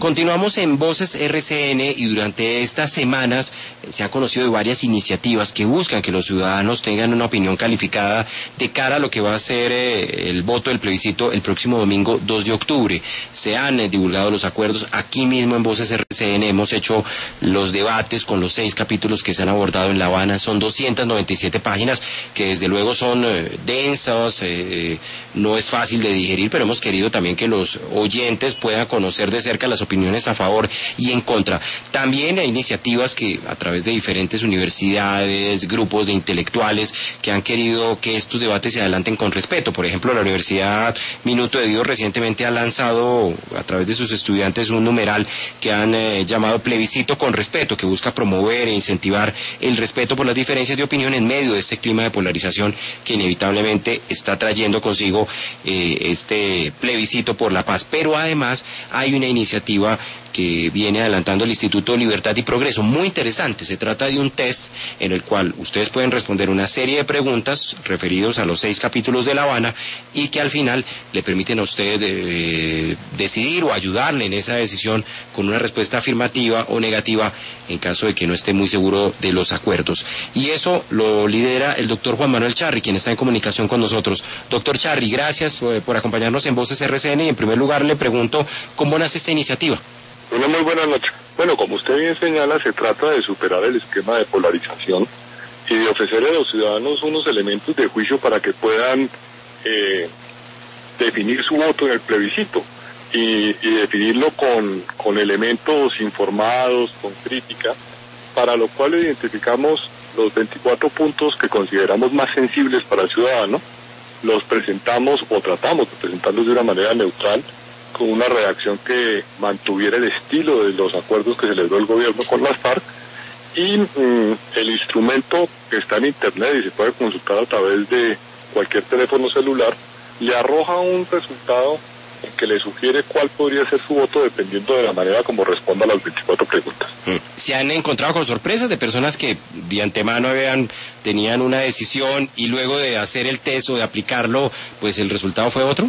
Continuamos en Voces RCN y durante estas semanas se ha conocido de varias iniciativas que buscan que los ciudadanos tengan una opinión calificada de cara a lo que va a ser el voto del plebiscito el próximo domingo 2 de octubre. Se han divulgado los acuerdos. Aquí mismo en Voces RCN hemos hecho los debates con los 6 capítulos que se han abordado en La Habana. Son 297 páginas que desde luego son densas, no es fácil de digerir, pero hemos querido también que los oyentes puedan conocer de cerca las opiniones a favor y en contra. También hay iniciativas que a través de diferentes universidades, grupos de intelectuales que han querido que estos debates se adelanten con respeto. Por ejemplo, la Universidad Minuto de Dios recientemente ha lanzado a través de sus estudiantes un numeral que han llamado Plebiscito con Respeto, que busca promover e incentivar el respeto por las diferencias de opinión en medio de este clima de polarización que inevitablemente está trayendo consigo este plebiscito por la paz. Pero además hay una iniciativa que viene adelantando el Instituto Libertad y Progreso, muy interesante. Se trata de un test en el cual ustedes pueden responder una serie de preguntas referidos a los 6 capítulos de La Habana y que al final le permiten a usted decidir o ayudarle en esa decisión con una respuesta afirmativa o negativa en caso de que no esté muy seguro de los acuerdos. Y eso lo lidera el doctor Juan Manuel Charri, quien está en comunicación con nosotros. Doctor Charri, gracias por acompañarnos en Voces RCN y en primer lugar le pregunto cómo nace esta iniciativa. Una muy buena noche. Bueno, como usted bien señala, se trata de superar el esquema de polarización y de ofrecerle a los ciudadanos unos elementos de juicio para que puedan definir su voto en el plebiscito y definirlo con elementos informados, con crítica, para lo cual identificamos los 24 puntos que consideramos más sensibles para el ciudadano, los presentamos o tratamos de presentarlos de una manera neutral, con una redacción que mantuviera el estilo de los acuerdos que celebró el gobierno con las FARC, y el instrumento que está en internet y se puede consultar a través de cualquier teléfono celular, le arroja un resultado que le sugiere cuál podría ser su voto dependiendo de la manera como responda a las 24 preguntas. ¿Se han encontrado con sorpresas de personas que de antemano tenían una decisión y luego de hacer el test o de aplicarlo, pues el resultado fue otro?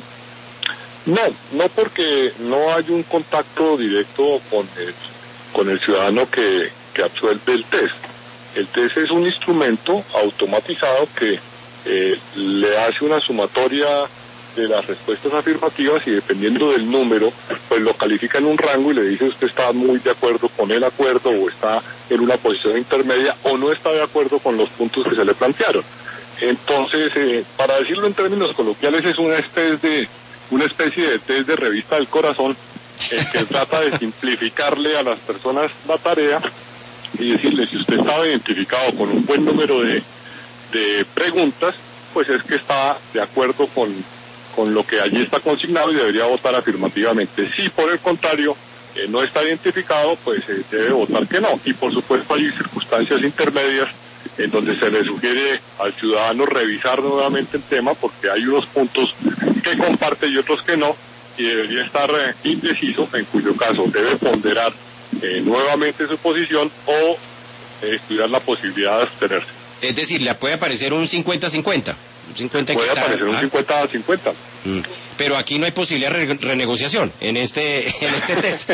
No porque no hay un contacto directo con el ciudadano que absuelve el test. El test es un instrumento automatizado que le hace una sumatoria de las respuestas afirmativas y dependiendo del número, pues lo califica en un rango y le dice usted está muy de acuerdo con el acuerdo o está en una posición intermedia o no está de acuerdo con los puntos que se le plantearon. Entonces, para decirlo en términos coloquiales, es una especie de test de revista del corazón que trata de simplificarle a las personas la tarea y decirle si usted estaba identificado con un buen número de preguntas, pues es que está de acuerdo con lo que allí está consignado y debería votar afirmativamente. Si por el contrario no está identificado, pues debe votar que no. Y por supuesto hay circunstancias intermedias en donde se le sugiere al ciudadano revisar nuevamente el tema porque hay unos puntos que comparte y otros que no, y debería estar indeciso, en cuyo caso debe ponderar nuevamente su posición o estudiar la posibilidad de abstenerse. Es decir, le puede aparecer un 50-50. Puede aparecer un 50-50. Pero aquí no hay posibilidad de renegociación en este test.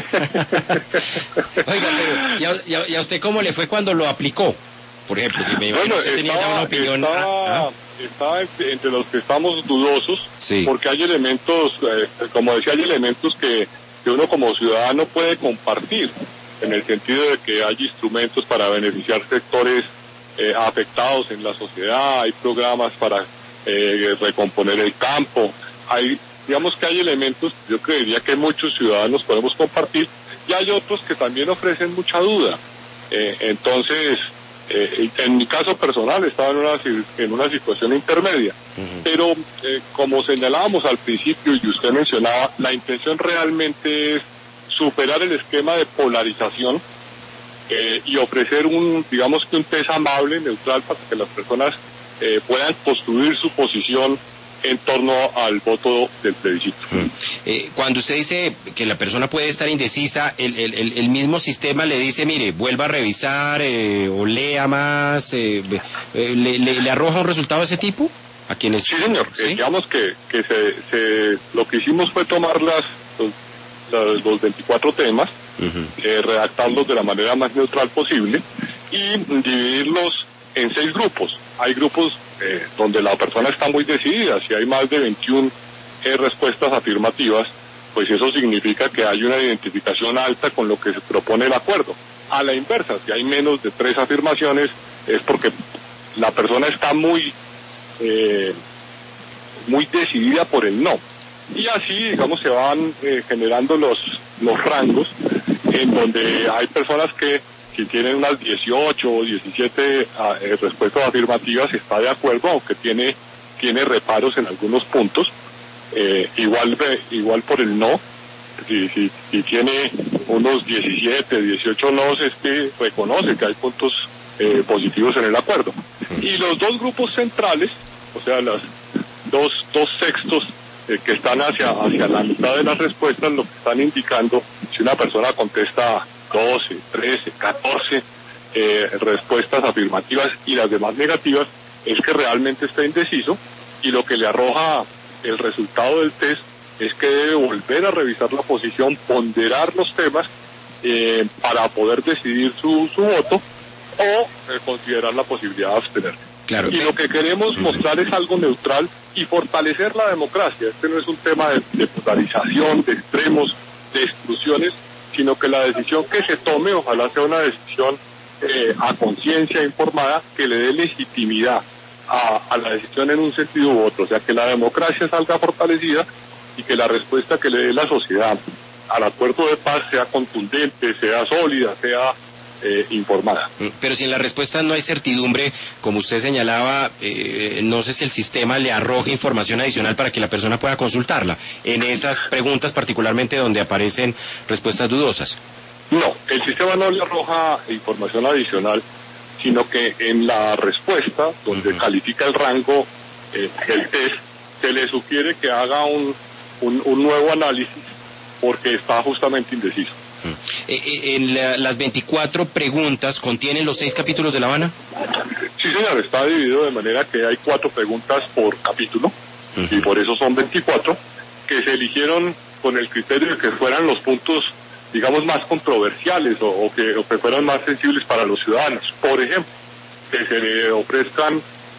Oiga, pero ¿y a usted cómo le fue cuando lo aplicó? Por ejemplo, que usted tenía ya una opinión. Está entre los que estamos dudosos, sí. Porque hay elementos, como decía, hay elementos que uno como ciudadano puede compartir, en el sentido de que hay instrumentos para beneficiar sectores afectados en la sociedad, hay programas para recomponer el campo, digamos que hay elementos, yo creería que muchos ciudadanos podemos compartir, y hay otros que también ofrecen mucha duda. Entonces, en mi caso personal estaba en una situación intermedia, pero como señalábamos al principio y usted mencionaba, la intención realmente es superar el esquema de polarización y ofrecer un test amable, neutral, para que las personas puedan construir su posición en torno al voto del plebiscito. Cuando usted dice que la persona puede estar indecisa, el mismo sistema le dice, mire, vuelva a revisar o lea más, ¿le arroja un resultado de ese tipo a quienes? Sí, señor. ¿Sí? Digamos que lo que hicimos fue tomar los 24 temas, redactarlos de la manera más neutral posible y dividirlos en 6 grupos. Hay grupos donde la persona está muy decidida. Si hay más de 21 respuestas afirmativas, pues eso significa que hay una identificación alta con lo que se propone el acuerdo. A la inversa, si hay menos de 3 afirmaciones, es porque la persona está muy decidida por el no. Y así, digamos, se van generando los rangos en donde hay personas que si tienen unas 18 o 17 respuestas afirmativas está de acuerdo, aunque tiene reparos en algunos puntos. Igual por el no, si tiene unos 17, 18 nos, reconoce que hay puntos positivos en el acuerdo. Y los 2 grupos centrales, o sea, las dos sextos que están hacia la mitad de las respuestas, lo que están indicando, si una persona contesta 12, 13, 14 respuestas afirmativas y las demás negativas, es que realmente está indeciso, y lo que le arroja el resultado del test es que debe volver a revisar la posición, ponderar los temas para poder decidir su voto o considerar la posibilidad de abstenerse. Claro. Y lo que queremos mostrar es algo neutral y fortalecer la democracia. Este no es un tema de polarización, de extremos, de exclusiones, sino que la decisión que se tome, ojalá sea una decisión a conciencia informada, que le dé legitimidad a la decisión en un sentido u otro, o sea, que la democracia salga fortalecida y que la respuesta que le dé la sociedad al acuerdo de paz sea contundente, sea sólida, sea informada. Pero si en la respuesta no hay certidumbre, como usted señalaba, no sé si el sistema le arroja información adicional para que la persona pueda consultarla en esas preguntas, particularmente donde aparecen respuestas dudosas. No, el sistema no le arroja información adicional, sino que en la respuesta, donde califica el rango del test, se le sugiere que haga un nuevo análisis porque está justamente indeciso. ¿Las 24 preguntas contienen los 6 capítulos de La Habana? Sí, señor, está dividido de manera que hay 4 preguntas por capítulo, y por eso son 24, que se eligieron con el criterio de que fueran los puntos, digamos, más controversiales o que fueran más sensibles para los ciudadanos. Por ejemplo, que se le ofrezcan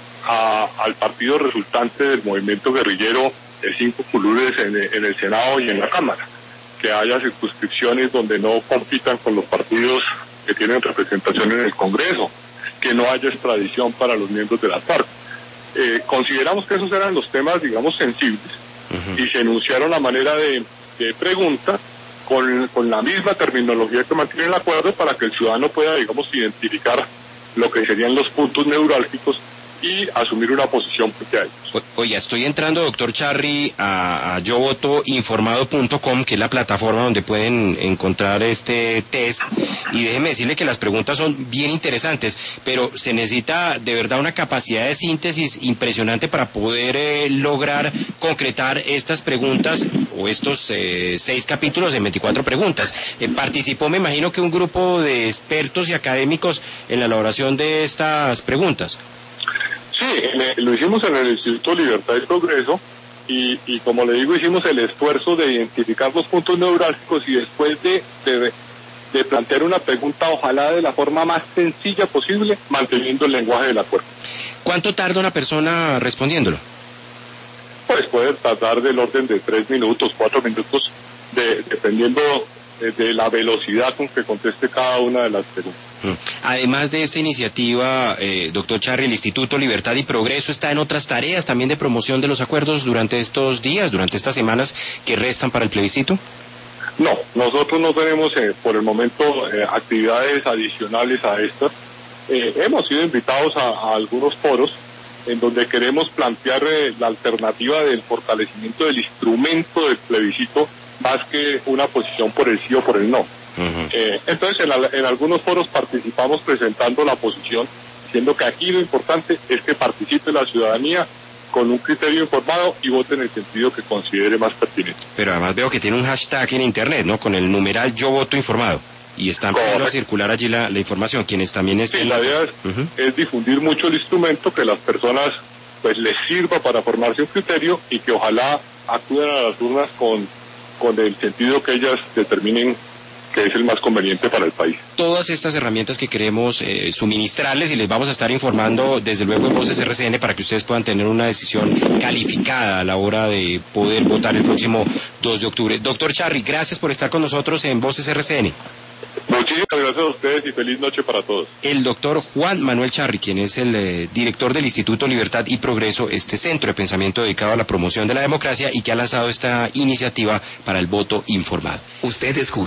al partido resultante del movimiento guerrillero 5 curules en el Senado y en la Cámara, que haya circunscripciones donde no compitan con los partidos que tienen representación en el Congreso, que no haya extradición para los miembros de la FARC. Consideramos que esos eran los temas, digamos, sensibles, y se enunciaron la manera de pregunta con la misma terminología que mantiene el acuerdo para que el ciudadano pueda, digamos, identificar lo que serían los puntos neurálgicos y asumir una posición frente a ellos. Oye, estoy entrando, doctor Charri, a yovotoinformado.com, que es la plataforma donde pueden encontrar este test, y déjeme decirle que las preguntas son bien interesantes, pero se necesita de verdad una capacidad de síntesis impresionante para poder lograr concretar estas preguntas o estos 6 capítulos en 24 preguntas. Participó, me imagino, que un grupo de expertos y académicos en la elaboración de estas preguntas. Sí, lo hicimos en el Instituto Libertad y Progreso y como le digo, hicimos el esfuerzo de identificar los puntos neurálgicos y después de plantear una pregunta, ojalá de la forma más sencilla posible, manteniendo el lenguaje del acuerdo. ¿Cuánto tarda una persona respondiéndolo? Pues puede tardar del orden de 3 minutos, 4 minutos, dependiendo de la velocidad con que conteste cada una de las preguntas. Además de esta iniciativa, doctor Charri, el Instituto Libertad y Progreso está en otras tareas también de promoción de los acuerdos durante estos días, durante estas semanas que restan para el plebiscito. No, nosotros no tenemos por el momento actividades adicionales a estas. Hemos sido invitados a algunos foros en donde queremos plantear la alternativa del fortalecimiento del instrumento del plebiscito más que una posición por el sí o por el no. Entonces en algunos foros participamos presentando la posición, diciendo que aquí lo importante es que participe la ciudadanía con un criterio informado y vote en el sentido que considere más pertinente. Pero además veo que tiene un hashtag en internet, ¿no? Con el numeral Yo Voto Informado. Y están empezando a circular allí la información, quienes también estén... Sí, la idea es difundir mucho el instrumento, que las personas pues les sirva para formarse un criterio y que ojalá acudan a las urnas con con el sentido que ellas determinen que es el más conveniente para el país. Todas estas herramientas que queremos suministrarles y les vamos a estar informando desde luego en Voces RCN para que ustedes puedan tener una decisión calificada a la hora de poder votar el próximo 2 de octubre. Doctor Charri, gracias por estar con nosotros en Voces RCN. Muchísimas gracias a ustedes y feliz noche para todos. El doctor Juan Manuel Charri, quien es el director del Instituto Libertad y Progreso, este centro de pensamiento dedicado a la promoción de la democracia y que ha lanzado esta iniciativa para el voto informado. Usted escucha.